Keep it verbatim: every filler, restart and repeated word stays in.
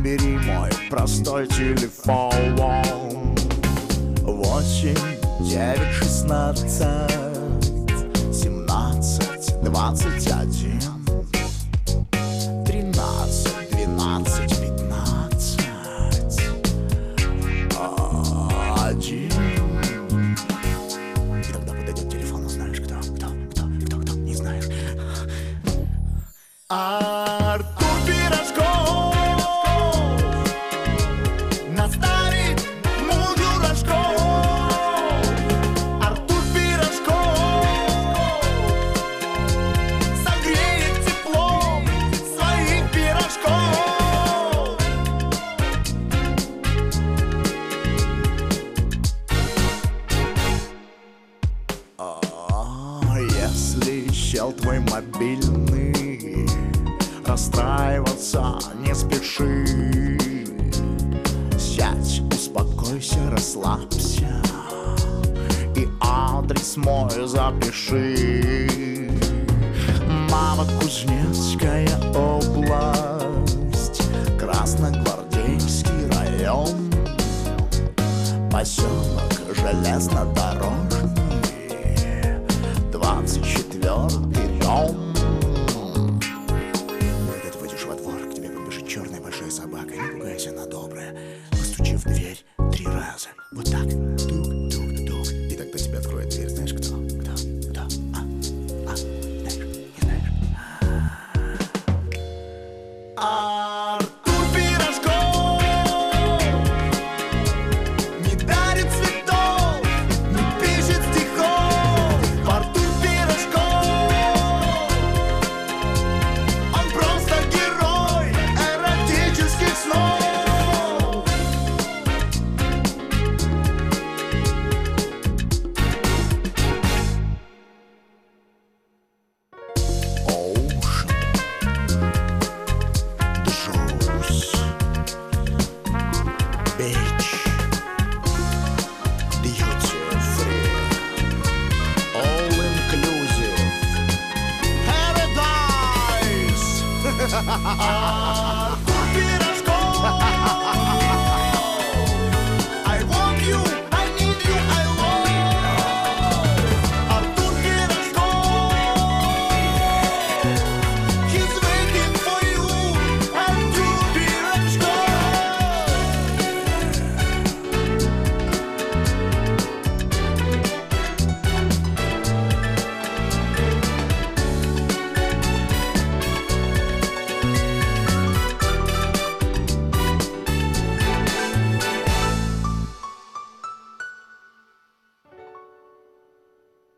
Набери мой простой телефон. Восемь, девять, шестнадцать, семнадцать, двадцать один, тринадцать, двенадцать, пятнадцать, один. И тогда подойдет телефон, узнаешь, кто, кто, кто, кто, кто, не знаешь. Артур Пирожков наставит мужу рожков. Артур Пирожков согреет теплом своих пирожков. А если щел твой мобильный, расстраиваться не спеши. Сядь, успокойся, расслабься и адрес мой запиши. Новокузнецкая область, Красногвардейский район, поселок Железнодорожный, двадцать четвёртый дом. Черная большая собака, не пугайся, она добрая.